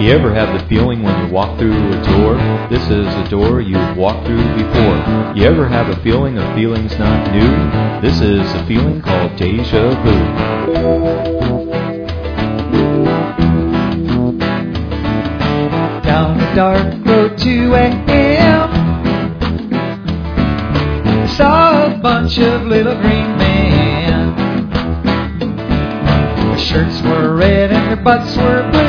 You ever have the feeling when you walk through a door, this is a door you've walked through before? You ever have a feeling of feelings not new? This is a feeling called deja vu. Down the dark road to a.m. I saw a bunch of little green men. Their shirts were red and their butts were blue.